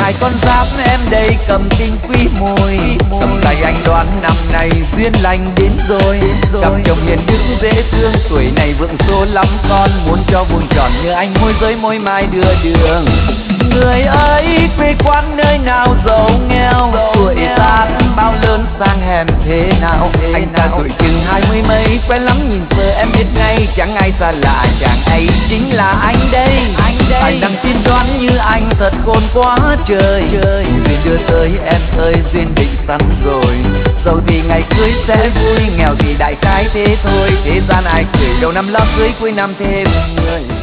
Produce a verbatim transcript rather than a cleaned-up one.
hai con giáp em đây cầm kinh quý mùi, cầm tay anh đoán năm nay duyên lành đến rồi. Cặp chồng hiền đức dễ thương, tuổi này vượng số lắm con, muốn cho vui tròn như anh môi giới môi mai đưa đường. Người ơi quê quán nơi nào giàu nghèo, tuổi ta bao lớn sang hèn thế nào. Anh ta tuổi chừng hai mươi mấy, quen lắm nhìn vợ em biết ngay, chẳng ai xa lạ, chàng ấy chính là anh đây. Anh đang tin đoán như anh thật khôn quá trời. Duyên đưa tới em ơi, duyên định sẵn rồi. Giàu thì ngày cưới sẽ vui, nghèo thì đại khái thế thôi. Thế gian ai cười đầu năm lo cưới, cuối năm thêm người.